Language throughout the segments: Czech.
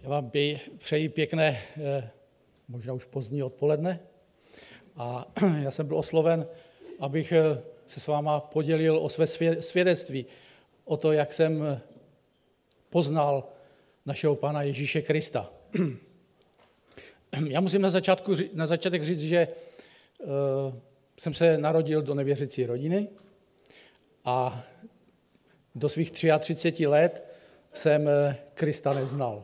Já vám přeji pěkné, možná už pozdní odpoledne. A já jsem byl osloven, abych se s váma podělil o své svědectví, o to, jak jsem poznal našeho Pána Ježíše Krista. Já musím na začátek říct, že jsem se narodil do nevěřící rodiny a do svých 33 let jsem Krista neznal.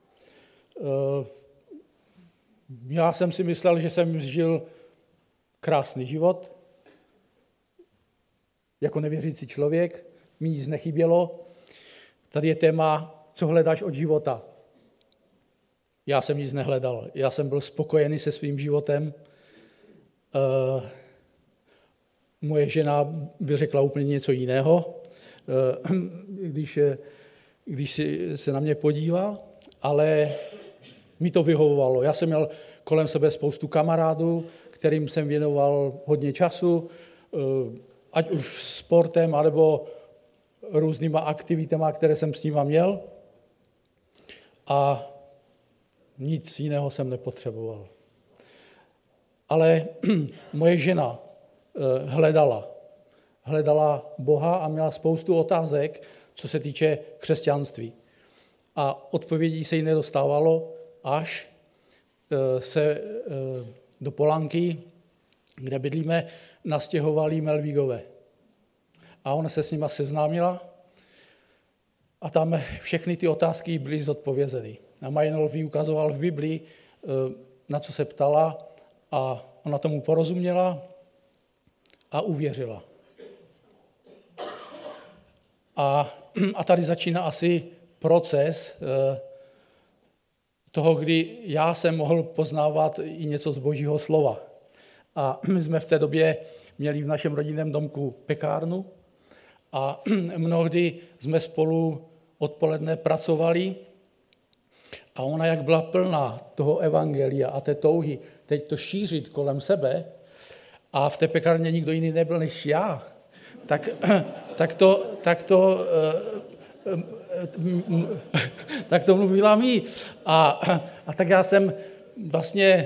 Já jsem si myslel, že jsem žil krásný život, jako nevěřící člověk, mi nic nechybělo. Tady je téma, co hledáš od života. Já jsem nic nehledal, já jsem byl spokojený se svým životem. Moje žena by řekla úplně něco jiného, když se na mě podívá, ale mi to vyhovovalo. Já jsem měl kolem sebe spoustu kamarádů, kterým jsem věnoval hodně času, ať už sportem, anebo různýma aktivitama, které jsem s nima měl. A nic jiného jsem nepotřeboval. Ale moje žena hledala Boha a měla spoustu otázek, co se týče křesťanství. A odpovědí se jí nedostávalo, až se do Polanky, kde bydlíme, nastěhovali Melvíkové. A ona se s nima seznámila a tam všechny ty otázky byly zodpovězeny. A Majnol vyukazoval v Biblii, na co se ptala, a ona tomu porozuměla a uvěřila. A tady začíná asi proces toho, kdy já jsem mohl poznávat i něco z Božího slova. A my jsme v té době měli v našem rodinném domku pekárnu a mnohdy jsme spolu odpoledne pracovali a ona, jak byla plná toho evangelia a té touhy teď to šířit kolem sebe, a v té pekárně nikdo jiný nebyl než já, tak to mluvila mi. A tak já jsem vlastně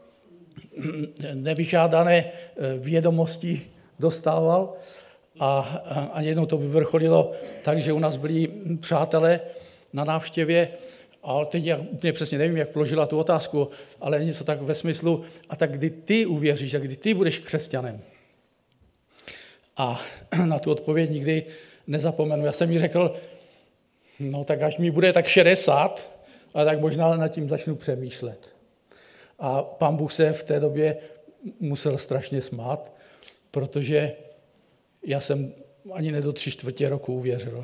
nevyžádané vědomosti dostával a jednou to vyvrcholilo tak, že u nás byli přátelé na návštěvě a teď já úplně přesně nevím, jak položila tu otázku, ale něco tak ve smyslu, a tak kdy ty uvěříš, a kdy ty budeš křesťanem. A na tu odpověď nikdy nezapomenu. Já jsem jí řekl, no tak až mi bude tak 60, a tak možná nad tím začnu přemýšlet. A Pán Bůh se v té době musel strašně smát, protože já jsem ani ne do 3/4 roku uvěřil.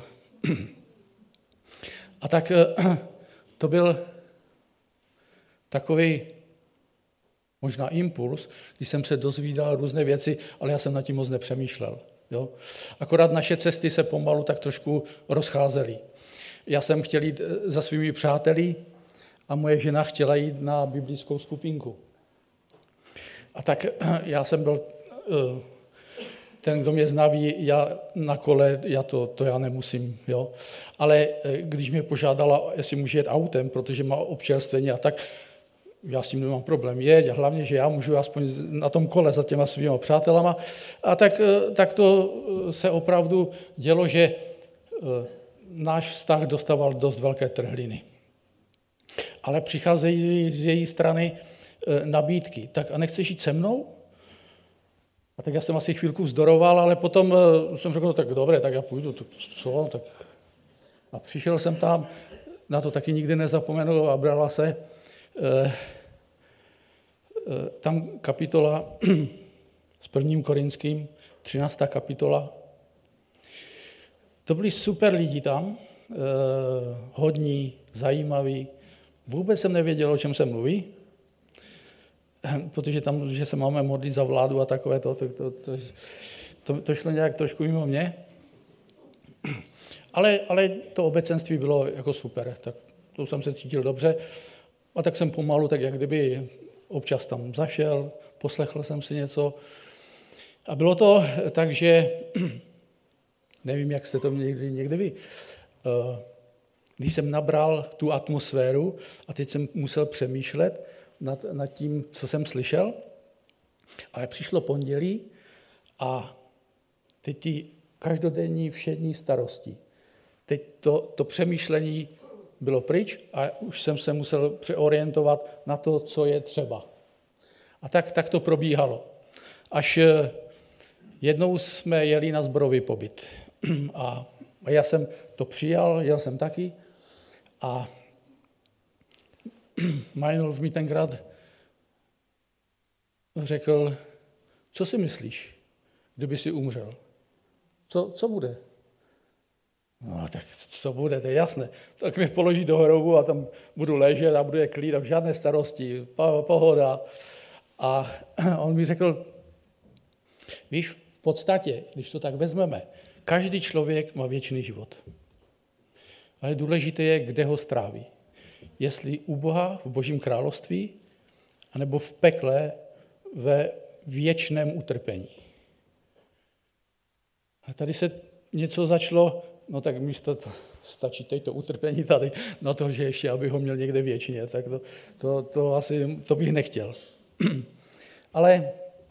A tak to byl takový možná impuls, když jsem se dozvídal různé věci, ale já jsem nad tím moc nepřemýšlel. Jo? Akorát naše cesty se pomalu tak trošku rozcházely. Já jsem chtěl jít za svými přáteli a moje žena chtěla jít na biblickou skupinku. A tak já jsem byl ten, kdo mě zná, ví, já na kole, to já nemusím. Jo? Ale když mě požádala, jestli můžu jet autem, protože má občerstvení a tak, já s tím nemám problém jeď, a hlavně, že já můžu aspoň na tom kole za těma svýma přátelama. A tak to se opravdu dělo, že náš vztah dostával dost velké trhliny. Ale přicházejí z její strany nabídky. Tak a nechceš jít se mnou? A tak já jsem asi chvílku vzdoroval, ale potom jsem řekl, no tak dobré, tak já půjdu. Tak. A přišel jsem tam, na to taky nikdy nezapomenu, a brala se tam kapitola s 1. Korinským, 13. kapitola. To byli super lidi tam, hodní, zajímaví. Vůbec jsem nevěděl, o čem se mluví, protože tam, že se máme modlit za vládu a takové to šlo nějak trošku mimo mě. Ale to obecenství bylo jako super, tak to jsem se cítil dobře. A tak jsem pomalu, tak jak kdyby občas tam zašel, poslechl jsem si něco. A bylo to tak, že nevím, jak jste to někdy vy. když jsem nabral tu atmosféru a teď jsem musel přemýšlet nad tím, co jsem slyšel, ale přišlo pondělí a teď ty každodenní všední starosti. Teď to přemýšlení bylo pryč a už jsem se musel přeorientovat na to, co je třeba. A tak to probíhalo. Až jednou jsme jeli na sborový pobyt. A já jsem to přijal, jel jsem taky. A Meinolf mi tenkrát řekl, co si myslíš, kdyby si umřel? Co bude? No tak co bude, to je jasné. Tak mě položí do hrobu a tam budu ležet a bude klid a žádné starosti, pohoda. A on mi řekl, víš, v podstatě, když to tak vezmeme, každý člověk má věčný život. Ale důležité je, kde ho stráví. Jestli u Boha, v Božím království, anebo v pekle ve věčném utrpení. A tady se něco začalo, no tak místo to stačí teď to utrpení tady, na to, že ještě, aby ho měl někde věčně, tak to asi to bych nechtěl. Ale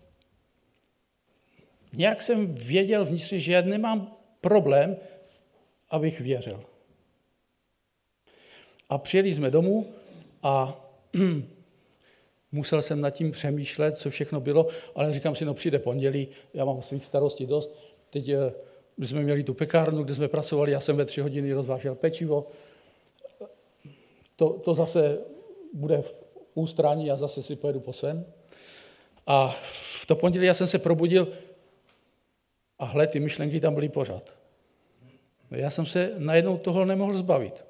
nějak jsem věděl vnitřně, že já nemám problém, abych věřil. A přijeli jsme domů a musel jsem nad tím přemýšlet, co všechno bylo, ale říkám si, no přijde pondělí, já mám svých starostí dost. Teď my jsme měli tu pekárnu, kde jsme pracovali, já jsem ve 3 hodiny rozvážel pečivo. To zase bude v ústraní a zase si pojedu po svém. A v to pondělí já jsem se probudil a hle, ty myšlenky tam byly pořád. Já jsem se najednou toho nemohl zbavit.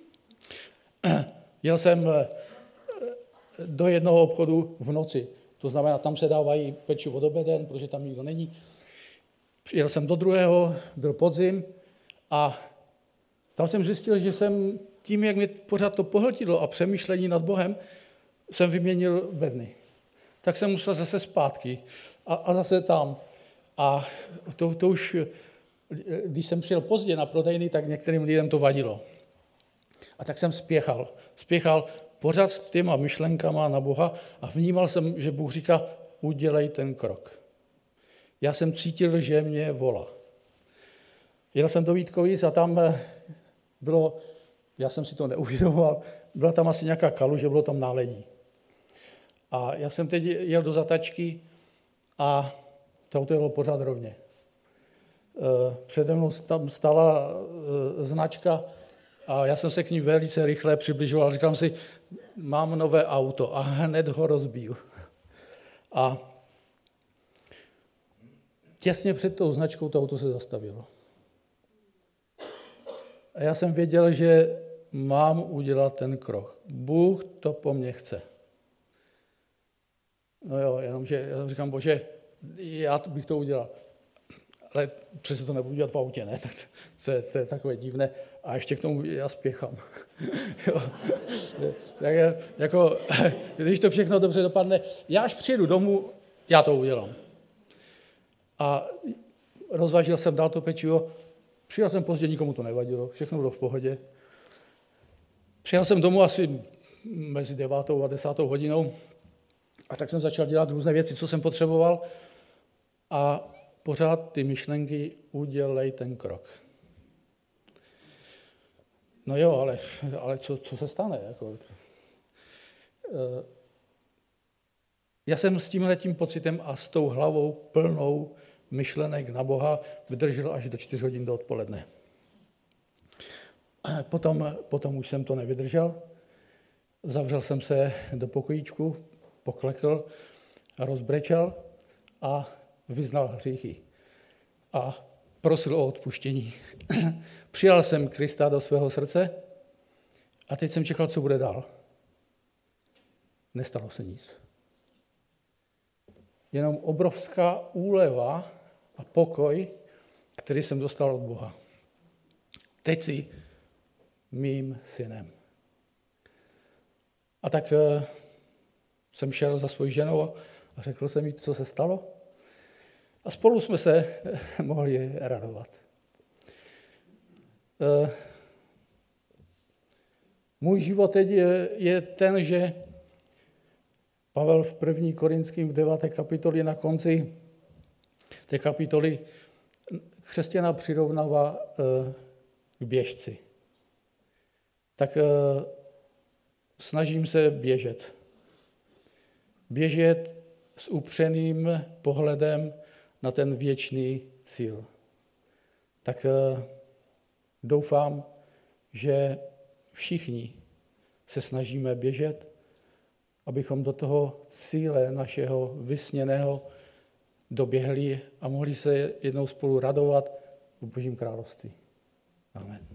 Jel jsem do jednoho obchodu v noci, to znamená, tam se dávají pečivo do beden, protože tam nikdo není. Jel jsem do druhého, byl podzim a tam jsem zjistil, že jsem tím, jak mě pořád to pohltilo a přemýšlení nad Bohem, jsem vyměnil bedny. Tak jsem musel zase zpátky a zase tam. A to už, když jsem přijel pozdě na prodejny, tak některým lidem to vadilo. A tak jsem spěchal pořád s těma myšlenkama na Boha a vnímal jsem, že Bůh říká, udělej ten krok. Já jsem cítil, že mě volá. Jel jsem do Vítkovic a tam bylo, já jsem si to neuvědomoval, byla tam asi nějaká kaluže, bylo tam náledí. A já jsem teď jel do zatačky a to auto jelo pořád rovně. Přede mnou tam stála značka a já jsem se k ní velice rychle přibližoval. Říkám si, mám nové auto a hned ho rozbiju. A těsně před tou značkou to auto se zastavilo. A já jsem věděl, že mám udělat ten krok. Bůh to po mně chce. No jo, jenomže já říkám, Bože, já bych to udělal. Ale přece to nebudu dělat v autě, ne? To je takové divné. A ještě k tomu já spěchám. Tak jako, když to všechno dobře dopadne, já až přijedu domů, já to udělám. A rozvážil jsem dál to pečivo, přijel jsem pozdě, nikomu to nevadilo, všechno bylo v pohodě. Přijel jsem domů asi mezi 9. a 10. hodinou a tak jsem začal dělat různé věci, co jsem potřeboval a pořád ty myšlenky, udělej ten krok. No jo, ale co se stane? Jako, já jsem s tímhletím pocitem a s tou hlavou plnou myšlenek na Boha vydržel až do 4 hodin do odpoledne. Potom už jsem to nevydržel. Zavřel jsem se do pokojíčku, poklekl, rozbrečel a vyznal hříchy. A prosil o odpuštění. Přijal jsem Krista do svého srdce a teď jsem čekal, co bude dál. Nestalo se nic. Jenom obrovská úleva a pokoj, který jsem dostal od Boha. Teď jsi mým synem. A tak jsem šel za svojí ženou a řekl jsem jí, co se stalo. A spolu jsme se mohli radovat. Můj život teď je ten, že Pavel v 1. Korinským v 9. kapitoli na konci té kapitoly křesťana přirovnává k běžci. Tak snažím se běžet. Běžet s upřeným pohledem na ten věčný cíl. Tak doufám, že všichni se snažíme běžet, abychom do toho cíle našeho vysněného doběhli a mohli se jednou spolu radovat v Božím království. Amen.